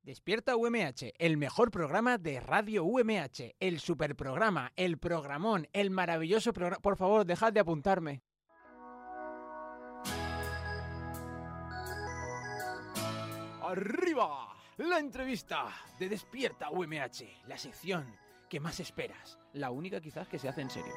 Despierta UMH, el mejor programa de Radio UMH, el superprograma, el programón, el maravilloso programa. Por favor, dejad de apuntarme. ¡Arriba! La entrevista de Despierta UMH, la sección que más esperas, la única quizás que se hace en serio.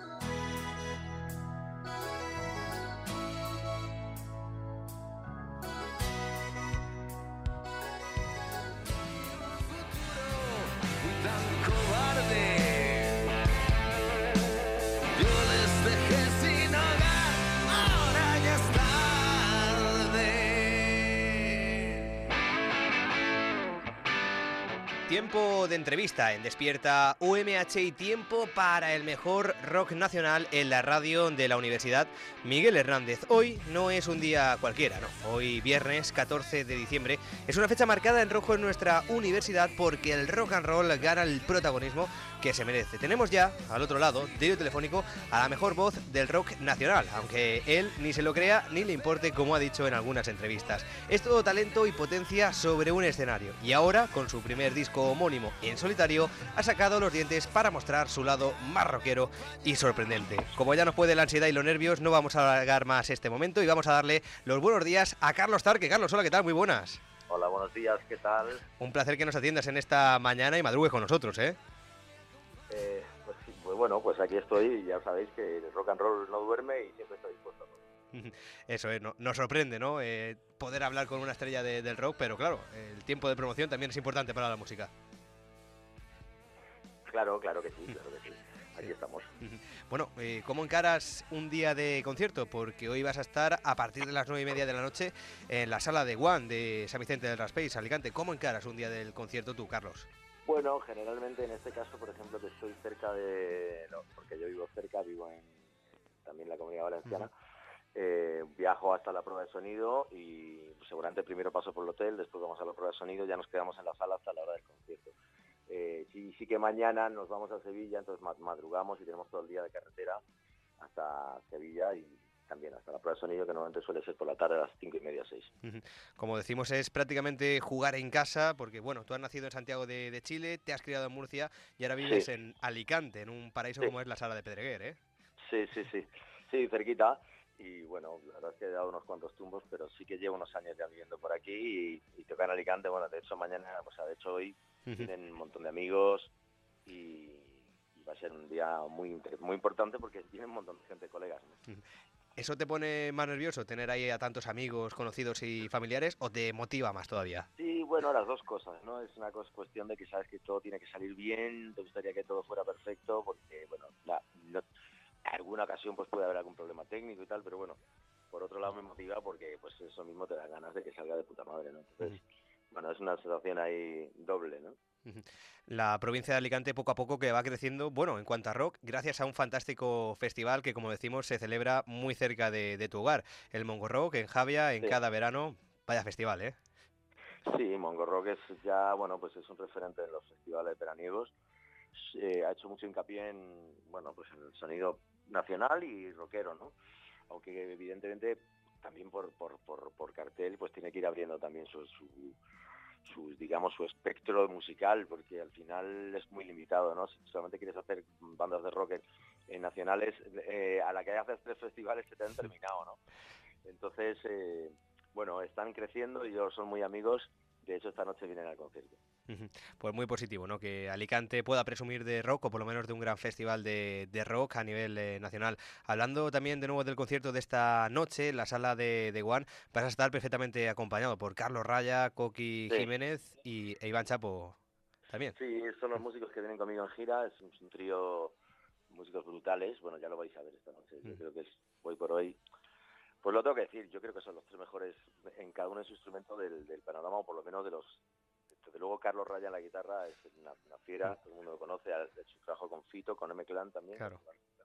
Tiempo de entrevista en Despierta UMH y tiempo para el mejor rock nacional en la radio de la Universidad Miguel Hernández. Hoy no es un día cualquiera, no. Hoy, viernes 14 de diciembre, es una fecha marcada en rojo en nuestra universidad porque el rock and roll gana el protagonismo que se merece. Tenemos ya, al otro lado, del telefónico, a la mejor voz del rock nacional, aunque él ni se lo crea ni le importe, como ha dicho en algunas entrevistas. Es todo talento y potencia sobre un escenario. Y ahora, con su primer disco homónimo en solitario, ha sacado los dientes para mostrar su lado más rockero y sorprendente. Como ya nos puede la ansiedad y los nervios, no vamos a alargar más este momento y vamos a darle los buenos días a Carlos Tarque. Carlos, hola, ¿qué tal? Muy buenas. Hola, buenos días, ¿qué tal? Un placer que nos atiendas en esta mañana y madrugues con nosotros, ¿eh? Pues bueno, pues aquí estoy y ya sabéis que el rock and roll no duerme y siempre estoy dispuesto a todo. Eso es, nos sorprende, ¿no? Poder hablar con una estrella del rock, pero claro, el tiempo de promoción también es importante para la música. Claro que sí, aquí estamos. Bueno, ¿cómo encaras un día de concierto? Porque hoy vas a estar a partir de las 9:30 de la noche en la sala de One de San Vicente del Raspeig, Alicante. ¿Cómo encaras un día del concierto tú, Carlos? Bueno, generalmente en este caso, por ejemplo, que estoy cerca de... No, porque yo vivo en también la Comunidad Valenciana. Viajo hasta la prueba de sonido y seguramente primero paso por el hotel, después vamos a la prueba de sonido, ya nos quedamos en la sala hasta la hora del concierto. Sí que mañana nos vamos a Sevilla, entonces madrugamos y tenemos todo el día de carretera hasta Sevilla y también hasta la prueba de sonido, que normalmente suele ser por la tarde a las 5:30, 6. Como decimos, es prácticamente jugar en casa, porque bueno, tú has nacido en Santiago de Chile, te has criado en Murcia y ahora vives en Alicante, en un paraíso como es la Sala de Pedreguer, ¿eh? Sí, cerquita. Y bueno, la verdad es que he dado unos cuantos tumbos, pero sí que llevo unos años ya viviendo por aquí y tocar en Alicante. Bueno, de hecho mañana, de hecho hoy tienen un montón de amigos y va a ser un día muy importante porque tienen un montón de gente, colegas, ¿no? ¿Eso te pone más nervioso, tener ahí a tantos amigos, conocidos y familiares, o te motiva más todavía? Sí, bueno, las dos cosas, ¿no? Es una cuestión de que sabes que todo tiene que salir bien, te gustaría que todo fuera perfecto, porque, bueno, en alguna ocasión pues puede haber algún problema técnico y tal, pero bueno, por otro lado me motiva porque pues eso mismo te da ganas de que salga de puta madre, ¿no? Entonces, bueno, es una sensación ahí doble, ¿no? La provincia de Alicante poco a poco que va creciendo, bueno, en cuanto a rock, gracias a un fantástico festival que, como decimos, se celebra muy cerca de tu hogar, el Mongo Rock, en Javia, en cada verano. Vaya festival, ¿eh? Sí, Mongo Rock es ya, bueno, pues es un referente en los festivales veraniegos. Ha hecho mucho hincapié en, bueno, pues en el sonido nacional y rockero, ¿no? Aunque evidentemente también por cartel pues tiene que ir abriendo también su espectro musical, porque al final es muy limitado, ¿no? Si solamente quieres hacer bandas de rock nacionales, a la que haces 3 festivales se te han terminado, ¿no? Entonces, bueno, están creciendo y ellos son muy amigos. De hecho, esta noche vienen al concierto. Pues muy positivo, ¿no? Que Alicante pueda presumir de rock, o por lo menos de un gran festival de rock a nivel nacional. Hablando también de nuevo del concierto de esta noche, en la sala de One, vas a estar perfectamente acompañado por Carlos Raya, Coqui Jiménez e Iván Chapo también. Sí, son los músicos que vienen conmigo en gira, es un trío, músicos brutales. Bueno, ya lo vais a ver esta noche. Yo creo que es hoy por hoy. Pues lo tengo que decir, yo creo que son los 3 mejores en cada uno de su instrumento del panorama, o por lo menos de los... Desde luego Carlos Raya en la guitarra es una fiera, todo el mundo lo conoce, ha hecho trabajo con Fito, con M-Clan también. Claro.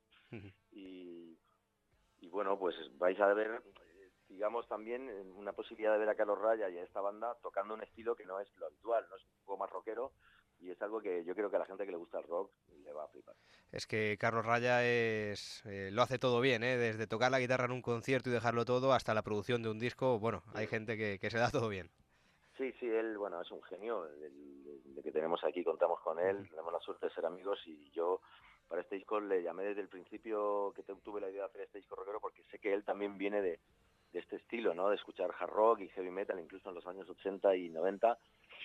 Y bueno, pues vais a ver, digamos, también una posibilidad de ver a Carlos Raya y a esta banda tocando un estilo que no es lo habitual, no es un poco más rockero, y es algo que yo creo que a la gente que le gusta el rock le va a flipar. Es que Carlos Raya lo hace todo bien, ¿eh? Desde tocar la guitarra en un concierto y dejarlo todo hasta la producción de un disco. Bueno, hay gente que se da todo bien. Sí, él, bueno, es un genio, el que tenemos aquí, contamos con él, tenemos la suerte de ser amigos y yo para este disco le llamé desde el principio que tuve la idea de hacer este disco rockero porque sé que él también viene de este estilo, ¿no? De escuchar hard rock y heavy metal, incluso en los años 80 y 90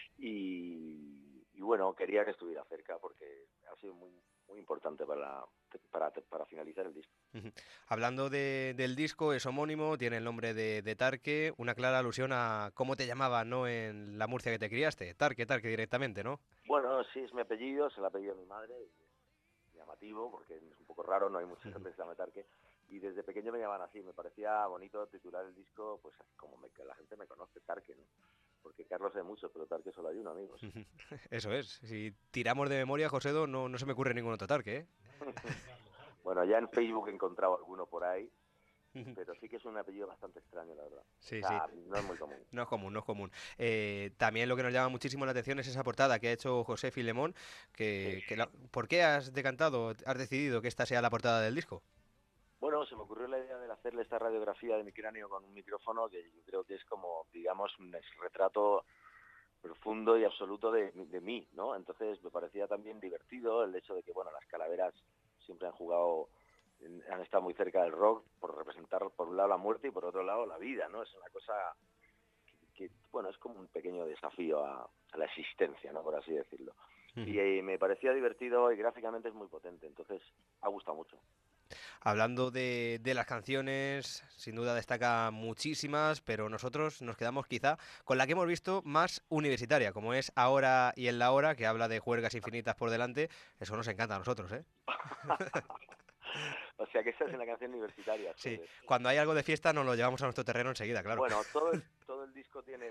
y bueno, quería que estuviera cerca porque ha sido muy importante para finalizar el disco. Hablando del disco, es homónimo, tiene el nombre de Tarque, una clara alusión a cómo te llamaban, ¿no? En la Murcia que te criaste, Tarque directamente, ¿no? Bueno, sí, es mi apellido, es el apellido de mi madre, llamativo, porque es un poco raro, no hay mucha gente que se llame Tarque, y desde pequeño me llamaban así, me parecía bonito titular el disco, pues como que la gente me conoce, Tarque, ¿no? Porque Carlos hay muchos, pero Tarque solo hay uno, amigos. Eso es, si tiramos de memoria, Josedo, no se me ocurre ningún otro Tarque, ¿eh? Bueno, ya en Facebook he encontrado alguno por ahí, pero sí que es un apellido bastante extraño, la verdad. Sí, o sea, sí. no es muy común. No es común. También lo que nos llama muchísimo la atención es esa portada que ha hecho José Filemón. Sí. ¿Por qué has decantado, has decidido que esta sea la portada del disco? Bueno, se me ocurrió la idea de hacerle esta radiografía de mi cráneo con un micrófono que yo creo que es como, digamos, un retrato profundo y absoluto de mí, ¿no? Entonces me parecía también divertido el hecho de que, bueno, las calaveras siempre han estado muy cerca del rock por representar por un lado la muerte y por otro lado la vida, ¿no? Es una cosa bueno, es como un pequeño desafío a la existencia, ¿no? Por así decirlo. Y me parecía divertido y gráficamente es muy potente, entonces ha gustado mucho. Hablando de las canciones, sin duda destaca muchísimas, pero nosotros nos quedamos quizá con la que hemos visto más universitaria, como es Ahora y en la Hora, que habla de juergas infinitas por delante. Eso nos encanta a nosotros, ¿eh? O sea que esa es una canción universitaria. Sí, Entonces. cuando hay algo de fiesta nos lo llevamos a nuestro terreno enseguida, claro. Bueno, todo el disco tiene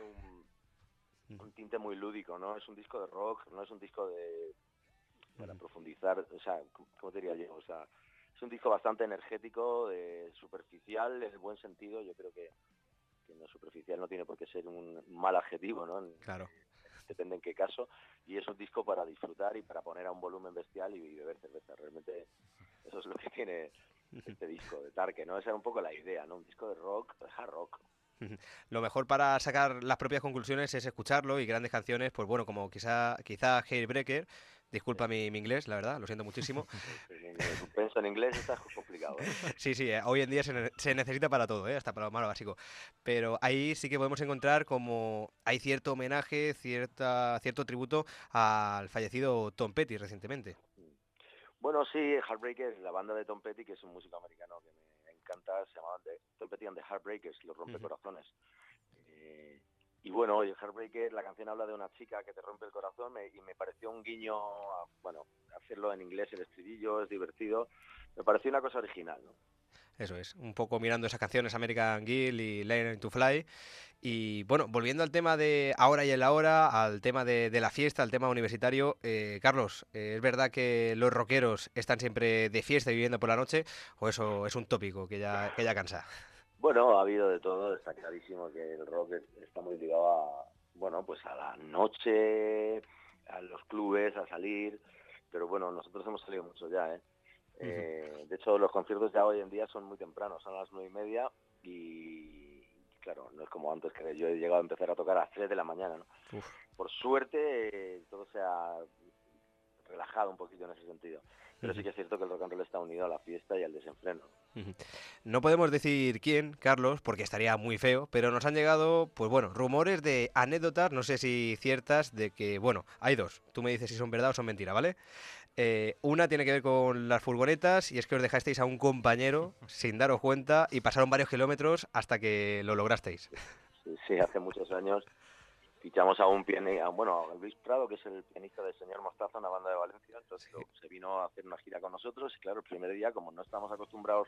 un tinte muy lúdico, ¿no? Es un disco de rock, no es un disco para profundizar, o sea, ¿cómo te diría yo? O sea, es un disco bastante energético, superficial, en el buen sentido. Yo creo que no superficial no tiene por qué ser un mal adjetivo, ¿no? Claro. Depende en qué caso. Y es un disco para disfrutar y para poner a un volumen bestial y beber cerveza. Realmente eso es lo que tiene este disco de Tarque, ¿no? Esa era un poco la idea, ¿no? Un disco de rock, de hard rock. Lo mejor para sacar las propias conclusiones es escucharlo y grandes canciones, pues bueno, como quizá Hairbreaker, disculpa mi inglés, la verdad, lo siento muchísimo. Pienso en inglés, está complicado, ¿eh? Sí, hoy en día se necesita para todo, hasta para lo más básico. Pero ahí sí que podemos encontrar como hay cierto homenaje, cierto tributo al fallecido Tom Petty recientemente. Bueno, sí, Heartbreakers, la banda de Tom Petty, que es un músico americano que me encanta, se llamaban Tom Petty and the Heartbreakers, los rompecorazones. Y bueno, el Heartbreaker, la canción habla de una chica que te rompe el corazón y me pareció un guiño, bueno, hacerlo en inglés, el estribillo es divertido, me pareció una cosa original, ¿no? Eso es, un poco mirando esas canciones American Girl y Learning to Fly. Y bueno, volviendo al tema de ahora y en la hora, al tema de la fiesta, al tema universitario, Carlos, ¿es verdad que los rockeros están siempre de fiesta y viviendo por la noche o eso es un tópico que ya cansa? Bueno, ha habido de todo, está clarísimo que el rock está muy ligado bueno, pues a la noche, a los clubes, a salir, pero bueno, nosotros hemos salido mucho ya, ¿eh? De hecho, los conciertos ya hoy en día son muy tempranos, son a las 9:30 y claro, no es como antes que yo he llegado a empezar a tocar a las 3 de la mañana, ¿no? Uf. Por suerte, todo se ha relajado un poquito en ese sentido. Pero sí que es cierto que el rock and roll está unido a la fiesta y al desenfreno. No podemos decir quién, Carlos, porque estaría muy feo, pero nos han llegado, pues bueno, rumores de anécdotas, no sé si ciertas, de que, bueno, hay dos. Tú me dices si son verdad o son mentira, ¿vale? Una tiene que ver con las furgonetas y es que os dejasteis a un compañero sin daros cuenta y pasaron varios kilómetros hasta que lo lograsteis. Sí, hace muchos años fichamos a un pianista, bueno, a Luis Prado, que es el pianista del Señor Mostaza, una banda de Valencia, entonces se vino a hacer una gira con nosotros y claro, el primer día, como no estábamos acostumbrados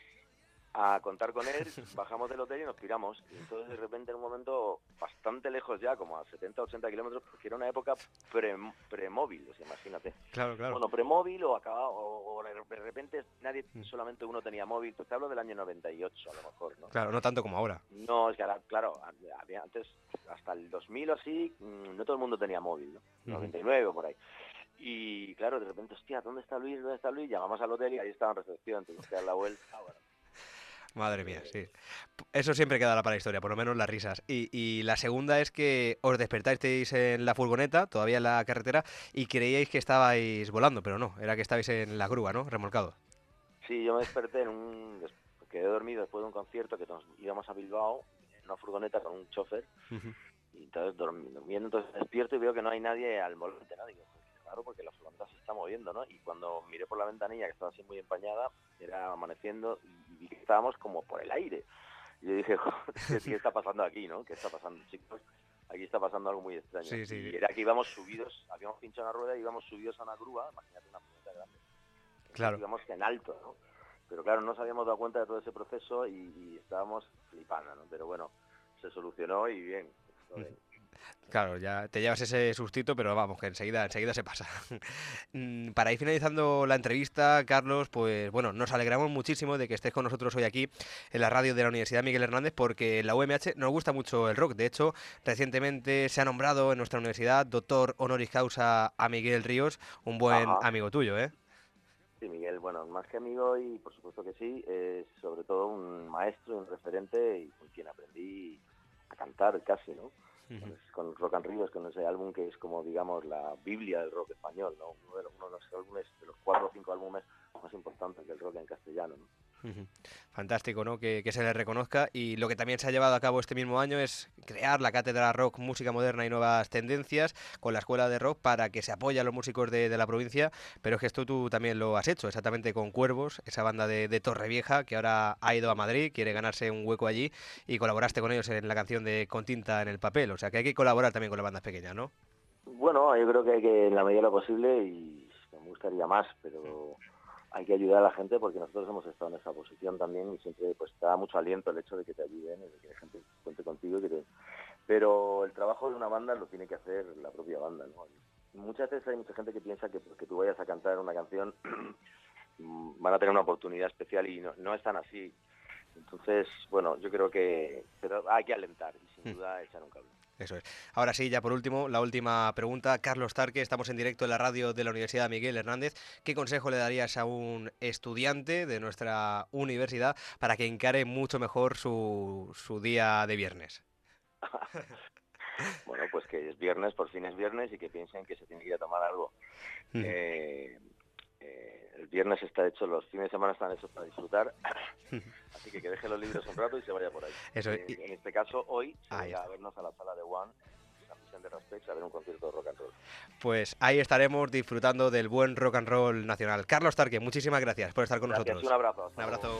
a contar con él, bajamos del hotel y nos piramos. Y entonces de repente en un momento bastante lejos ya, como a 70 80 kilómetros, porque era una época premóvil, o sea, imagínate. Claro. Bueno, premóvil o acabado, o de repente solamente uno tenía móvil, pues te hablo del año 98 a lo mejor, ¿no? Claro, no tanto como ahora. No, es que ahora, claro, antes, hasta el 2000 o así, no todo el mundo tenía móvil, ¿no? 99 o por ahí. Y claro, de repente, hostia, ¿dónde está Luis? Llamamos al hotel y ahí estaba en recepción, tuvimos que dar la vuelta. Bueno. Madre mía, sí. Eso siempre quedará para la historia, por lo menos las risas. Y la segunda es que os despertasteis en la furgoneta, todavía en la carretera, y creíais que estabais volando, pero no, era que estabais en la grúa, ¿no? Remolcado. Sí, yo me desperté quedé dormido después de un concierto que nos íbamos a Bilbao, en una furgoneta con un chofer, y entonces durmiendo, entonces despierto y veo que no hay nadie al volante, ¿no? Digo, pues claro, porque la furgoneta se está moviendo, ¿no? Y cuando miré por la ventanilla, que estaba así muy empañada, era amaneciendo y vi que estábamos como por el aire. Y yo dije, joder, ¿qué está pasando aquí, no? ¿Qué está pasando, chicos? Aquí está pasando algo muy extraño. Sí, sí. Y era que íbamos subidos, habíamos pinchado una rueda y íbamos subidos a una grúa, imagínate una furgoneta grande. Claro. Íbamos en alto, ¿no? Pero claro, no nos habíamos dado cuenta de todo ese proceso y estábamos flipando, ¿no? Pero bueno, se solucionó y bien. Claro, ya te llevas ese sustito, pero vamos, que enseguida se pasa. Para ir finalizando la entrevista, Carlos, pues bueno, nos alegramos muchísimo de que estés con nosotros hoy aquí en la radio de la Universidad Miguel Hernández, porque en la UMH nos gusta mucho el rock. De hecho, recientemente se ha nombrado en nuestra universidad doctor honoris causa a Miguel Ríos, un buen amigo tuyo, ¿eh? Sí, Miguel, bueno, más que amigo y por supuesto que sí, es sobre todo un maestro y un referente y con quien aprendí a cantar casi, ¿no? Con Rock and Ríos, con ese álbum que es como, digamos, la Biblia del rock español, ¿no? Uno de los álbumes, de los 4 o 5 álbumes más importantes del rock en castellano, ¿no? Fantástico, ¿no? Que se le reconozca, y lo que también se ha llevado a cabo este mismo año es crear la Cátedra Rock, Música Moderna y Nuevas Tendencias con la Escuela de Rock para que se apoye a los músicos de la provincia, pero es que esto tú también lo has hecho, exactamente con Cuervos, esa banda de Torrevieja que ahora ha ido a Madrid, quiere ganarse un hueco allí, y colaboraste con ellos en la canción de Con tinta en el papel, o sea que hay que colaborar también con las bandas pequeñas, ¿no? Bueno, yo creo que hay que, en la medida de lo posible, y me gustaría más, pero hay que ayudar a la gente porque nosotros hemos estado en esa posición también y siempre pues te da mucho aliento el hecho de que te ayuden, de que la gente cuente contigo. Pero el trabajo de una banda lo tiene que hacer la propia banda, ¿no? Muchas veces hay mucha gente que piensa que porque tú vayas a cantar una canción van a tener una oportunidad especial y no es tan así. Entonces, bueno, yo creo que pero hay que alentar y sin duda echar un cable. Eso es. Ahora sí, ya por último, la última pregunta. Carlos Tarque, estamos en directo en la radio de la Universidad Miguel Hernández. ¿Qué consejo le darías a un estudiante de nuestra universidad para que encare mucho mejor su día de viernes? Bueno, pues que es viernes, por fin es viernes, y que piensen que se tiene que ir a tomar algo. El viernes está hecho, los fines de semana están hechos para disfrutar, así que deje los libros un rato y se vaya por ahí. Eso, en este caso, hoy se vaya a vernos a la sala de One, la prisión de Raspex, a ver un concierto de rock and roll. Pues ahí estaremos disfrutando del buen rock and roll nacional. Carlos Tarque, muchísimas gracias por estar con nosotros. Un abrazo. Un abrazo.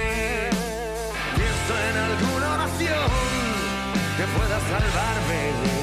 Pueda salvarme.